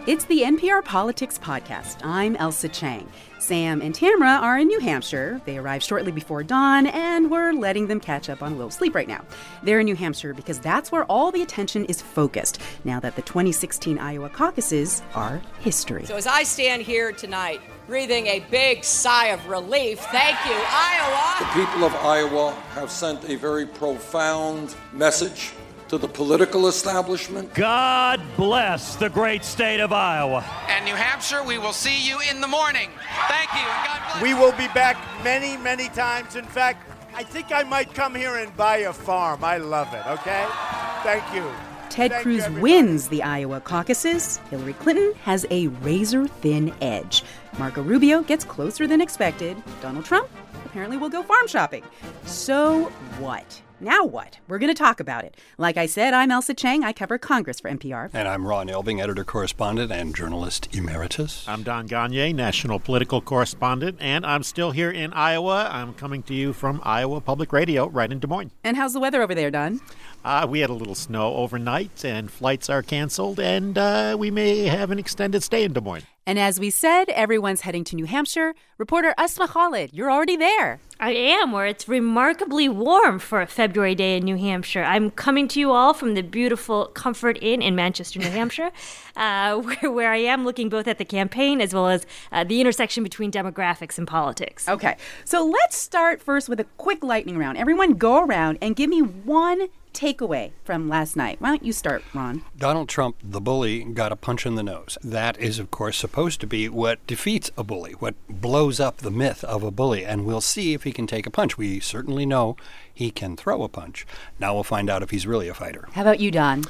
It's the NPR Politics Podcast. I'm Elsa Chang. Sam and Tamara are in New Hampshire. They arrived shortly before dawn, and we're letting them catch up on a little sleep right now. They're in New Hampshire because that's where all the attention is focused now that the 2016 Iowa caucuses are history. So as I stand here tonight, breathing a big sigh of relief, thank you, Iowa. The people of Iowa have sent a very profound message to the political establishment. God bless the great state of Iowa. And New Hampshire, we will see you in the morning. Thank you, and God bless. We will be back many, many times. In fact, I think I might come here and buy a farm. I love it, okay? Thank you. Ted Cruz wins the Iowa caucuses. Hillary Clinton has a razor-thin edge. Marco Rubio gets closer than expected. Donald Trump apparently will go farm shopping. So what? Now what? We're going to talk about it. Like I said, I'm Elsa Chang. I cover Congress for NPR. And I'm Ron Elving, editor-correspondent and journalist emeritus. I'm Don Gagné, national political correspondent, and I'm still here in Iowa. I'm coming to you from Iowa Public Radio right in Des Moines. And how's the weather over there, Don? We had a little snow overnight, and flights are canceled, and we may have an extended stay in Des Moines. And as we said, everyone's heading to New Hampshire. Reporter Asma Khalid, you're already there. I am, where it's remarkably warm for a February day in New Hampshire. I'm coming to you all from the beautiful Comfort Inn in Manchester, New Hampshire, where I am looking both at the campaign as well as the intersection between demographics and politics. Okay, so let's start first with a quick lightning round. Everyone go around and give me one takeaway from last night. Why don't you start, Ron? Donald Trump, the bully, got a punch in the nose. That is, of course, supposed to be what defeats a bully, what blows up the myth of a bully. And we'll see if he can take a punch. We certainly know he can throw a punch. Now we'll find out if he's really a fighter. How about you, Don?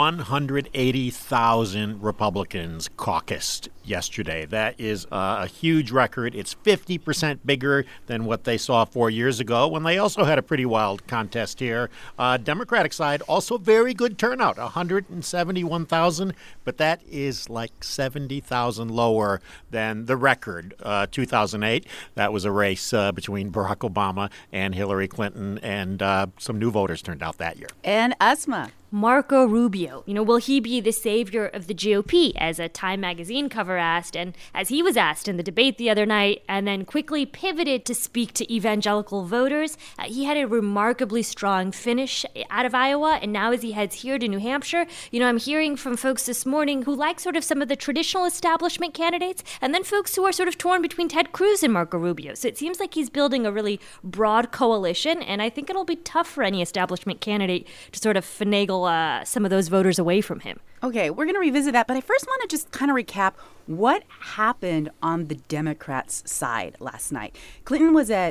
180,000 Republicans caucused yesterday. That is a huge record. It's 50% bigger than what they saw 4 years ago when they also had a pretty wild contest here. Democratic side, also very good turnout, 171,000, but that is like 70,000 lower than the record, 2008. That was a race between Barack Obama and Hillary Clinton, and some new voters turned out that year. And Asma. Marco Rubio, will he be the savior of the GOP, as a Time magazine cover asked, and as he was asked in the debate the other night, and then quickly pivoted to speak to evangelical voters. He had a remarkably strong finish out of Iowa, and now as he heads here to New Hampshire, I'm hearing from folks this morning who like sort of some of the traditional establishment candidates, and then folks who are sort of torn between Ted Cruz and Marco Rubio. So it seems like he's building a really broad coalition, and I think it'll be tough for any establishment candidate to sort of finagle some of those voters away from him. Okay, we're going to revisit that, but I first want to just kind of recap what happened on the Democrats' side last night. Clinton was at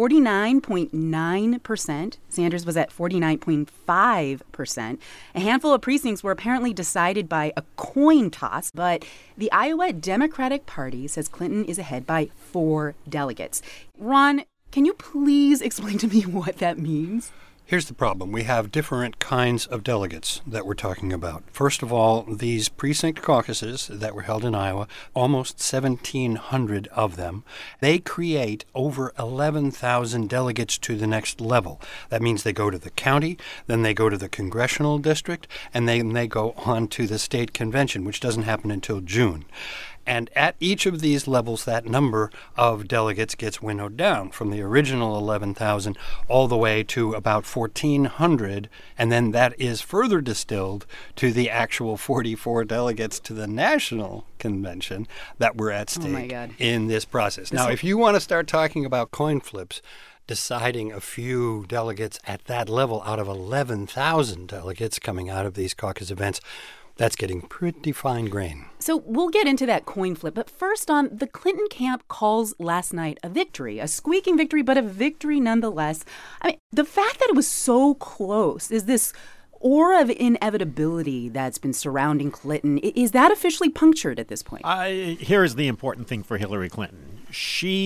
49.9%. Sanders was at 49.5%. A handful of precincts were apparently decided by a coin toss, but the Iowa Democratic Party says Clinton is ahead by 4 delegates. Ron, can you please explain to me what that means? Here's the problem. We have different kinds of delegates that we're talking about. First of all, these precinct caucuses that were held in Iowa, almost 1,700 of them, they create over 11,000 delegates to the next level. That means they go to the county, then they go to the congressional district, and then they go on to the state convention, which doesn't happen until June. And at each of these levels, that number of delegates gets winnowed down from the original 11,000 all the way to about 1,400. And then that is further distilled to the actual 44 delegates to the national convention that were at stake in this process. Now, if you want to start talking about coin flips, deciding a few delegates at that level out of 11,000 delegates coming out of these caucus events, that's getting pretty fine grain. So we'll get into that coin flip. But first on, the Clinton camp calls last night a victory, a squeaking victory, but a victory nonetheless. I mean, the fact that it was so close is this aura of inevitability that's been surrounding Clinton. Is that officially punctured at this point? Here is the important thing for Hillary Clinton. She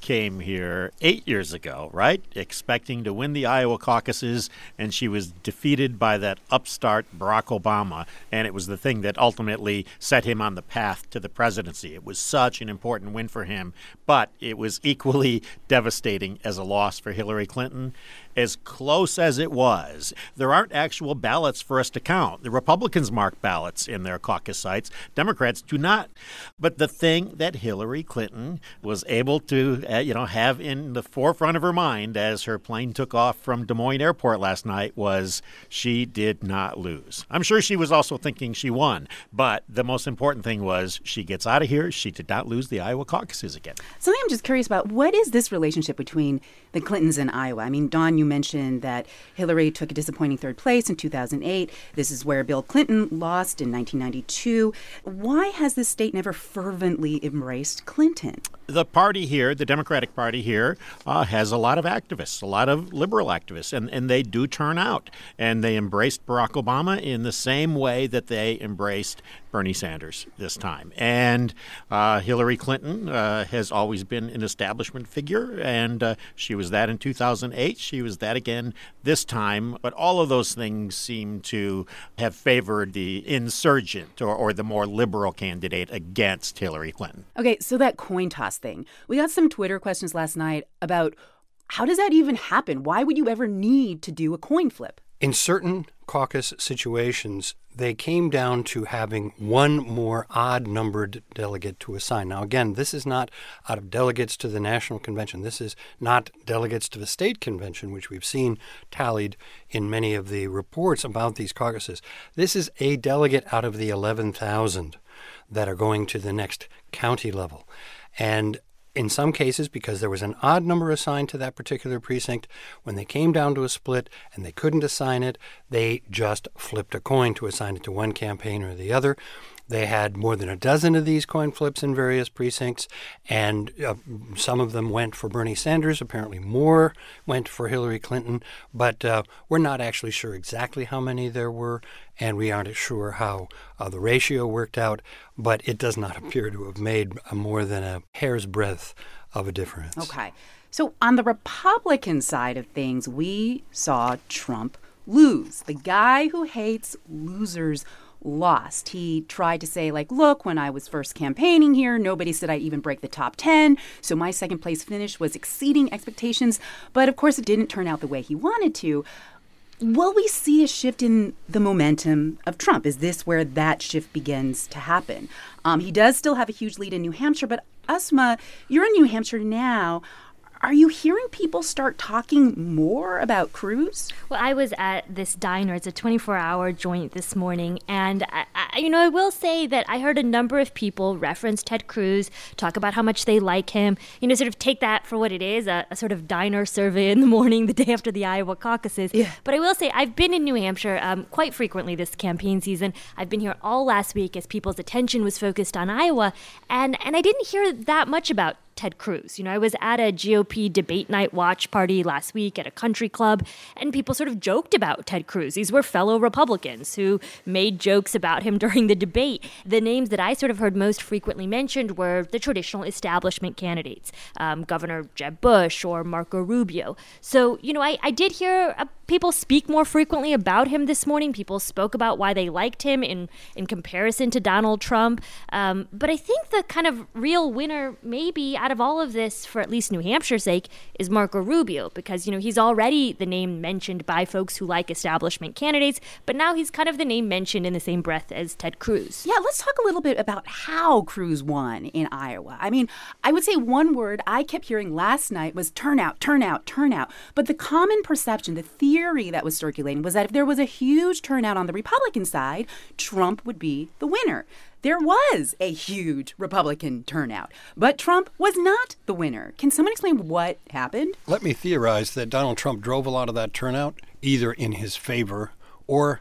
came here 8 years ago, right? Expecting to win the Iowa caucuses, and she was defeated by that upstart Barack Obama, and it was the thing that ultimately set him on the path to the presidency. It was such an important win for him, but it was equally devastating as a loss for Hillary Clinton. As close as it was, there aren't actual ballots for us to count. The Republicans mark ballots in their caucus sites. Democrats do not. But the thing that Hillary Clinton was able to, have in the forefront of her mind as her plane took off from Des Moines Airport last night was she did not lose. I'm sure she was also thinking she won. But the most important thing was she gets out of here. She did not lose the Iowa caucuses again. Something I'm just curious about, what is this relationship between the Clintons and Iowa? I mean, Dawn, you mentioned that Hillary took a disappointing third place in 2008. This is where Bill Clinton lost in 1992. Why has this state never fervently embraced Clinton? The party here, the Democratic Party here, has a lot of activists, a lot of liberal activists, and they do turn out. And they embraced Barack Obama in the same way that they embraced Bernie Sanders this time. And Hillary Clinton has always been an establishment figure, and she was that in 2008. She was that again this time. But all of those things seem to have favored the insurgent or the more liberal candidate against Hillary Clinton. Okay, so that coin toss thing. We got some Twitter questions last night about how does that even happen? Why would you ever need to do a coin flip? In certain caucus situations, they came down to having one more odd-numbered delegate to assign. Now, again, this is not out of delegates to the National Convention. This is not delegates to the state convention, which we've seen tallied in many of the reports about these caucuses. This is a delegate out of the 11,000 that are going to the next county level. And in some cases, because there was an odd number assigned to that particular precinct, when they came down to a split and they couldn't assign it, they just flipped a coin to assign it to one campaign or the other. They had more than a dozen of these coin flips in various precincts, and some of them went for Bernie Sanders. Apparently more went for Hillary Clinton, but we're not actually sure exactly how many there were, and we aren't sure how the ratio worked out, but it does not appear to have made more than a hair's breadth of a difference. Okay. So on the Republican side of things, we saw Trump lose. The guy who hates losers lost. He tried to say, look, when I was first campaigning here, nobody said I'd even break the top 10. So my second place finish was exceeding expectations. But of course, it didn't turn out the way he wanted to. Will we see a shift in the momentum of Trump? Is this where that shift begins to happen? He does still have a huge lead in New Hampshire, but Asma, you're in New Hampshire now. Are you hearing people start talking more about Cruz? Well, I was at this diner. It's a 24-hour joint this morning. And, I will say that I heard a number of people reference Ted Cruz, talk about how much they like him, sort of take that for what it is, a sort of diner survey in the morning, the day after the Iowa caucuses. Yeah. But I will say I've been in New Hampshire quite frequently this campaign season. I've been here all last week as people's attention was focused on Iowa. And I didn't hear that much about Ted Cruz. I was at a GOP debate night watch party last week at a country club, and people sort of joked about Ted Cruz. These were fellow Republicans who made jokes about him during the debate. The names that I sort of heard most frequently mentioned were the traditional establishment candidates, Governor Jeb Bush or Marco Rubio. So, I did hear people speak more frequently about him this morning. People spoke about why they liked him in comparison to Donald Trump. But I think the kind of real winner maybe out of all of this, for at least New Hampshire's sake, is Marco Rubio, because, he's already the name mentioned by folks who like establishment candidates, but now he's kind of the name mentioned in the same breath as Ted Cruz. Yeah, let's talk a little bit about how Cruz won in Iowa. I mean, I would say one word I kept hearing last night was turnout, turnout, turnout. But the common perception, the theory that was circulating was that if there was a huge turnout on the Republican side, Trump would be the winner. There was a huge Republican turnout, but Trump was not the winner. Can someone explain what happened? Let me theorize that Donald Trump drove a lot of that turnout either in his favor or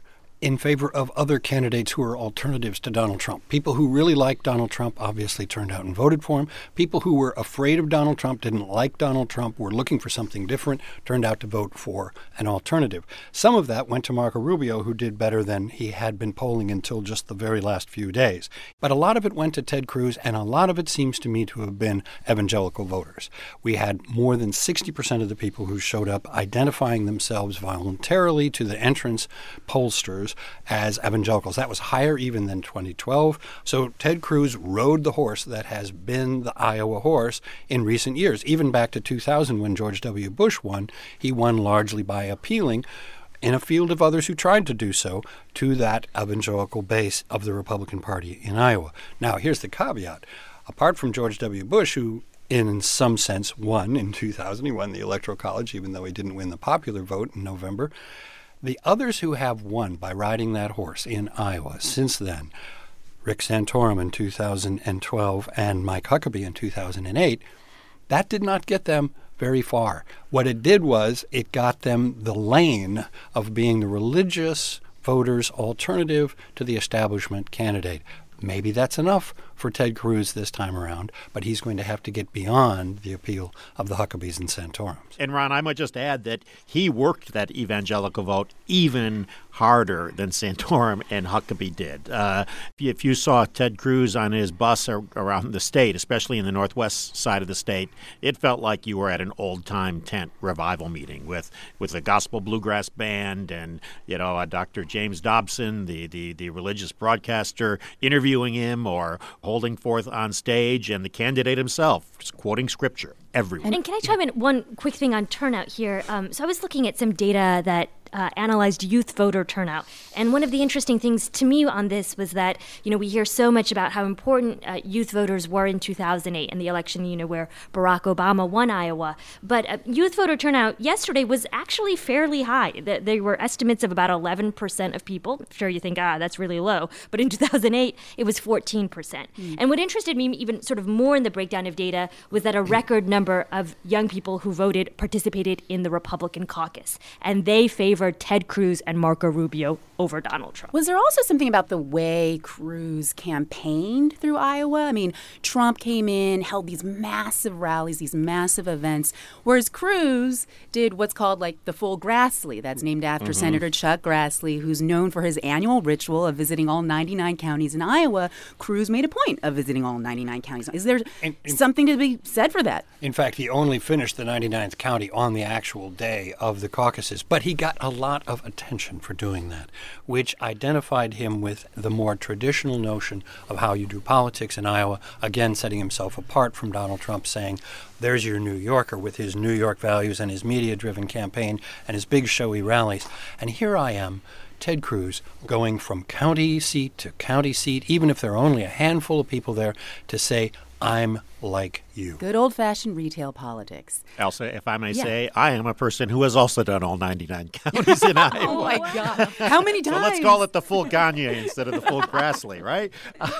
in favor of other candidates who are alternatives to Donald Trump. People who really like Donald Trump obviously turned out and voted for him. People who were afraid of Donald Trump, didn't like Donald Trump, were looking for something different, turned out to vote for an alternative. Some of that went to Marco Rubio, who did better than he had been polling until just the very last few days. But a lot of it went to Ted Cruz, and a lot of it seems to me to have been evangelical voters. We had more than 60% of the people who showed up identifying themselves voluntarily to the entrance pollsters as evangelicals. That was higher even than 2012. So Ted Cruz rode the horse that has been the Iowa horse in recent years. Even back to 2000 when George W. Bush won, he won largely by appealing in a field of others who tried to do so to that evangelical base of the Republican Party in Iowa. Now, here's the caveat. Apart from George W. Bush, who in some sense won in 2000, he won the Electoral College, even though he didn't win the popular vote in November, the others who have won by riding that horse in Iowa since then, Rick Santorum in 2012 and Mike Huckabee in 2008, that did not get them very far. What it did was it got them the lane of being the religious voters' alternative to the establishment candidate. Maybe that's enough for Ted Cruz this time around, but he's going to have to get beyond the appeal of the Huckabees and Santorums. And Ron, I might just add that he worked that evangelical vote even harder than Santorum and Huckabee did. If you saw Ted Cruz on his bus around the state, especially in the northwest side of the state, it felt like you were at an old-time tent revival meeting with a gospel bluegrass band and, Dr. James Dobson, the religious broadcaster, interviewing him or holding forth on stage, and the candidate himself quoting scripture everywhere. And can I chime in one quick thing on turnout here? So I was looking at some data that analyzed youth voter turnout. And one of the interesting things to me on this was that, we hear so much about how important youth voters were in 2008 in the election, where Barack Obama won Iowa. But youth voter turnout yesterday was actually fairly high. There were estimates of about 11% of people. I'm sure you think, that's really low. But in 2008, it was 14%. And what interested me even sort of more in the breakdown of data was that a record number of young people who participated in the Republican caucus. And they favored Ted Cruz and Marco Rubio over Donald Trump. Was there also something about the way Cruz campaigned through Iowa? I mean, Trump came in, held these massive rallies, these massive events, whereas Cruz did what's called like the full Grassley. That's named after Senator Chuck Grassley, who's known for his annual ritual of visiting all 99 counties in Iowa. Cruz made a point of visiting all 99 counties. Is there something to be said for that? In fact, he only finished the 99th county on the actual day of the caucuses, but he got a lot of attention for doing that, which identified him with the more traditional notion of how you do politics in Iowa, again setting himself apart from Donald Trump, saying, there's your New Yorker with his New York values and his media-driven campaign and his big showy rallies. And here I am, Ted Cruz, going from county seat to county seat, even if there are only a handful of people there, to say, I'm like you. Good old-fashioned retail politics. Elsa, if I may say, I am a person who has also done all 99 counties in Iowa. Oh, my God. How many times? So let's call it the full Gagne instead of the full Grassley, right?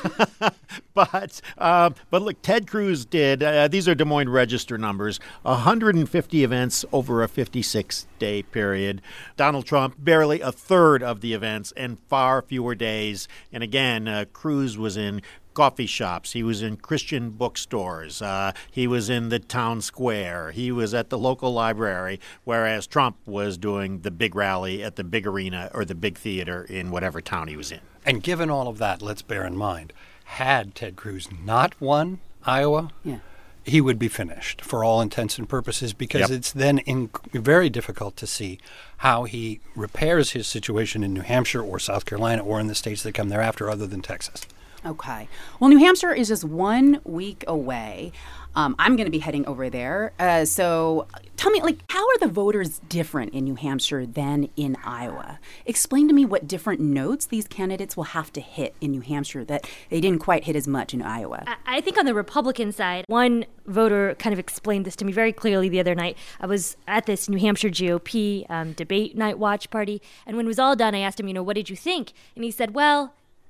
But look, Ted Cruz did, these are Des Moines Register numbers, 150 events over a 56-day period. Donald Trump, barely a third of the events and far fewer days. And again, Cruz was in coffee shops. He was in Christian bookstores. He was in the town square. He was at the local library, whereas Trump was doing the big rally at the big arena or the big theater in whatever town he was in. And given all of that, let's bear in mind, had Ted Cruz not won Iowa, he would be finished for all intents and purposes, because it's then very difficult to see how he repairs his situation in New Hampshire or South Carolina or in the states that come thereafter other than Texas. Okay. Well, New Hampshire is just 1 week away. I'm going to be heading over there. So tell me, how are the voters different in New Hampshire than in Iowa? Explain to me what different notes these candidates will have to hit in New Hampshire that they didn't quite hit as much in Iowa. I think on the Republican side, one voter kind of explained this to me very clearly the other night. I was at this New Hampshire GOP debate night watch party, and when it was all done, I asked him, what did you think? And he said, well,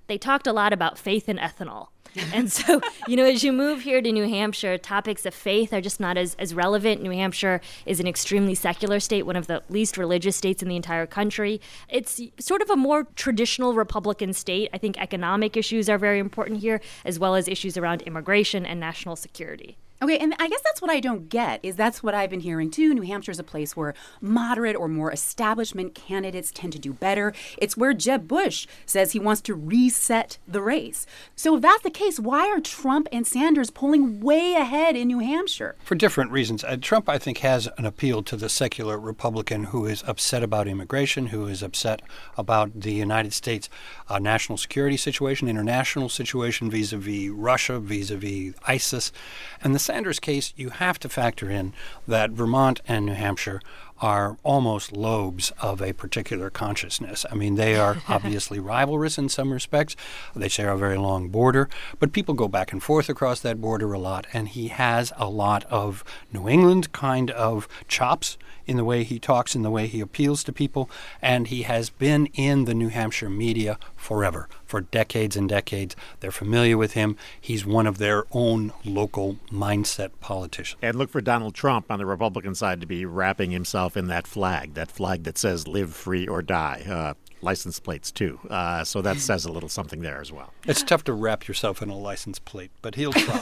they talked a lot about faith and ethanol. And so, as you move here to New Hampshire, topics of faith are just not as relevant. New Hampshire is an extremely secular state, one of the least religious states in the entire country. It's sort of a more traditional Republican state. I think economic issues are very important here, as well as issues around immigration and national security. Okay, and I guess that's what I don't get, is that's what I've been hearing too. New Hampshire's a place where moderate or more establishment candidates tend to do better. It's where Jeb Bush says he wants to reset the race. So if that's the case, why are Trump and Sanders polling way ahead in New Hampshire? For different reasons. Trump, I think, has an appeal to the secular Republican who is upset about immigration, who is upset about the United States national security situation, international situation vis-a-vis Russia, vis-a-vis ISIS. And the Sanders case, you have to factor in that Vermont and New Hampshire are almost lobes of a particular consciousness. I mean, they are obviously rivalrous in some respects. They share a very long border, but people go back and forth across that border a lot, and he has a lot of New England kind of chops in the way he talks, in the way he appeals to people, and he has been in the New Hampshire media forever, for decades and decades. They're familiar with him. He's one of their own local mindset politicians. And look for Donald Trump on the Republican side to be wrapping himself in that flag that says live free or die. License plates, too. So that says a little something there as well. It's tough to wrap yourself in a license plate, but he'll try.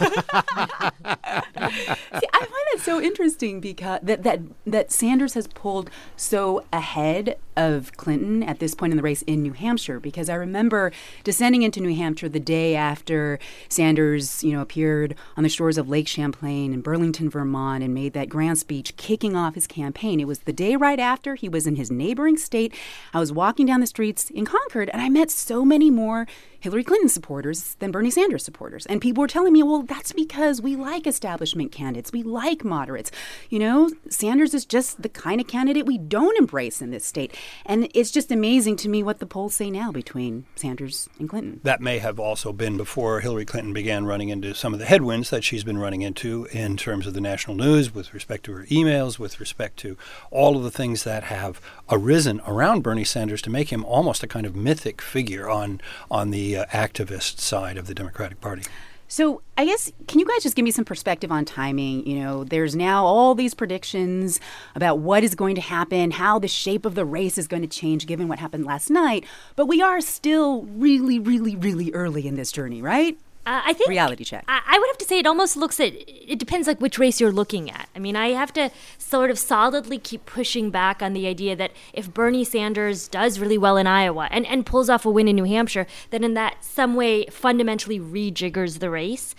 See, I find that so interesting because that Sanders has pulled so ahead of Clinton at this point in the race in New Hampshire, because I remember descending into New Hampshire the day after Sanders, appeared on the shores of Lake Champlain in Burlington, Vermont, and made that grand speech kicking off his campaign. It was the day right after he was in his neighboring state. I was walking down the streets in Concord, and I met so many more Hillary Clinton supporters than Bernie Sanders supporters. And people were telling me, well, that's because we like establishment candidates. We like moderates. Sanders is just the kind of candidate we don't embrace in this state. And it's just amazing to me what the polls say now between Sanders and Clinton. That may have also been before Hillary Clinton began running into some of the headwinds that she's been running into in terms of the national news, with respect to her emails, with respect to all of the things that have arisen around Bernie Sanders to make him almost a kind of mythic figure on the activist side of the Democratic Party. So I guess, can you guys just give me some perspective on timing? There's now all these predictions about what is going to happen, how the shape of the race is going to change given what happened last night. But we are still really, really, really early in this journey, right? I think reality check. I would have to say it almost looks at, it depends like which race you're looking at. I mean, I have to sort of solidly keep pushing back on the idea that if Bernie Sanders does really well in Iowa and pulls off a win in New Hampshire, then in that some way fundamentally rejiggers the race.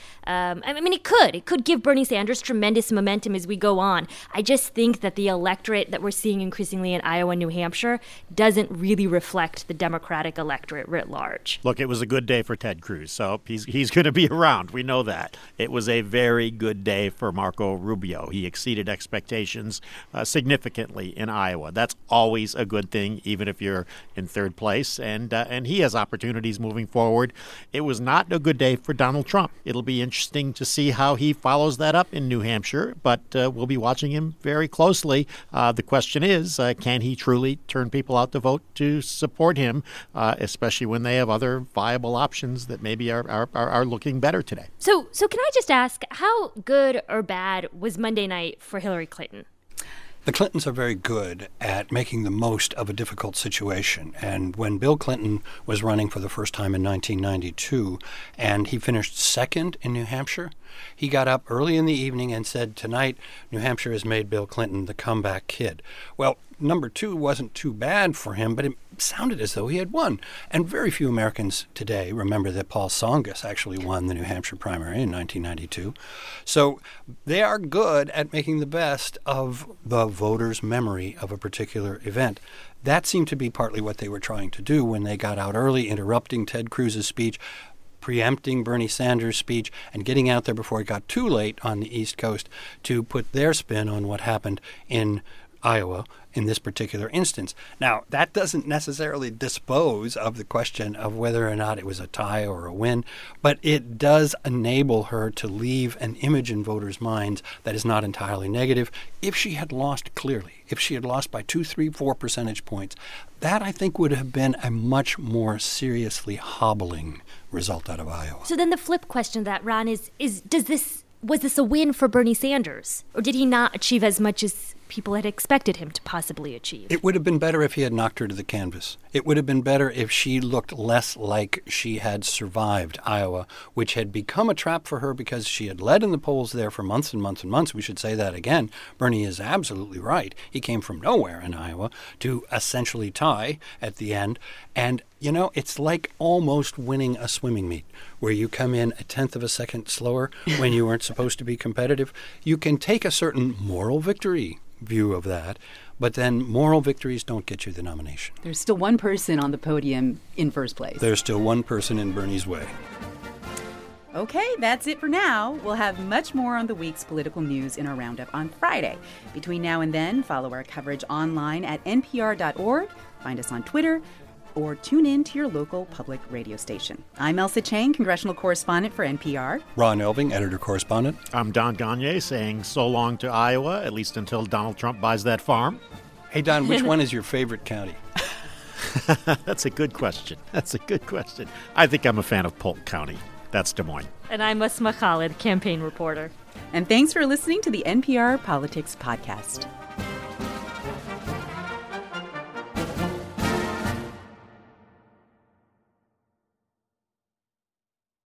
It could give Bernie Sanders tremendous momentum as we go on. I just think that the electorate that we're seeing increasingly in Iowa and New Hampshire doesn't really reflect the Democratic electorate writ large. Look, it was a good day for Ted Cruz, so he's going to be around. We know that. It was a very good day for Marco Rubio. He exceeded expectations significantly in Iowa. That's always a good thing, even if you're in third place, and he has opportunities moving forward. It was not a good day for Donald Trump. It'll be interesting to see how he follows that up in New Hampshire, but we'll be watching him very closely. The question is, can he truly turn people out to vote to support him, especially when they have other viable options that maybe are looking better today. So can I just ask, how good or bad was Monday night for Hillary Clinton? The Clintons are very good at making the most of a difficult situation. And when Bill Clinton was running for the first time in 1992, and he finished second in New Hampshire, he got up early in the evening and said, tonight, New Hampshire has made Bill Clinton the comeback kid. Well, number two wasn't too bad for him, but it sounded as though he had won. And very few Americans today remember that Paul Tsongas actually won the New Hampshire primary in 1992. So they are good at making the best of the voter's memory of a particular event. That seemed to be partly what they were trying to do when they got out early, interrupting Ted Cruz's speech, preempting Bernie Sanders' speech, and getting out there before it got too late on the East Coast to put their spin on what happened in Iowa in this particular instance. Now, that doesn't necessarily dispose of the question of whether or not it was a tie or a win, but it does enable her to leave an image in voters' minds that is not entirely negative. If she had lost clearly, if she had lost by 2, 3, 4 percentage points, that I think would have been a much more seriously hobbling result out of Iowa. So then the flip question to that, Ron, was this a win for Bernie Sanders? Or did he not achieve as much as people had expected him to possibly achieve? It would have been better if he had knocked her to the canvas. It would have been better if she looked less like she had survived Iowa, which had become a trap for her because she had led in the polls there for months and months and months. We should say that again. Bernie is absolutely right. He came from nowhere in Iowa to essentially tie at the end. And, you know, it's like almost winning a swimming meet where you come in a tenth of a second slower when you weren't supposed to be competitive. You can take a certain moral victory view of that, but then moral victories don't get you the nomination. There's still one person on the podium in first place. There's still one person in Bernie's way. Okay, that's it for now. We'll have much more on the week's political news in our roundup on Friday. Between now and then, follow our coverage online at npr.org, find us on Twitter, or tune in to your local public radio station. I'm Ailsa Chang, congressional correspondent for NPR. Ron Elving, editor-correspondent. I'm Don Gagne saying so long to Iowa, at least until Donald Trump buys that farm. Hey, Don, which one is your favorite county? That's a good question. I think I'm a fan of Polk County. That's Des Moines. And I'm Asma Khalid, campaign reporter. And thanks for listening to the NPR Politics Podcast.